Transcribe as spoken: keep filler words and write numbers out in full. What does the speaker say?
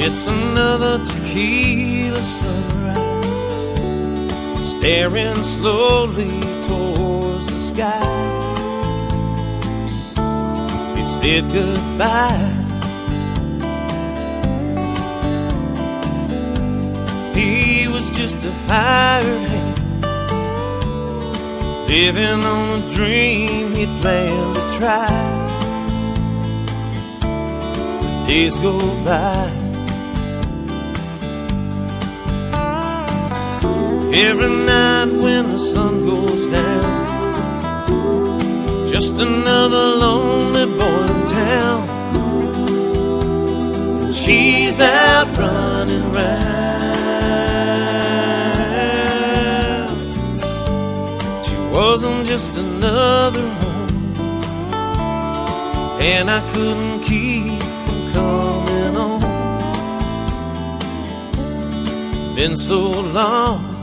It's another tequila sunrise, staring slowly towards the sky. He said goodbye. He was just a hired hand, living on a dream he'd planned to try. The days go by. Every night when the sun goes down, just another lonely boy in town. And she's out running round. She wasn't just another woman, and I couldn't keep from coming on. Been so long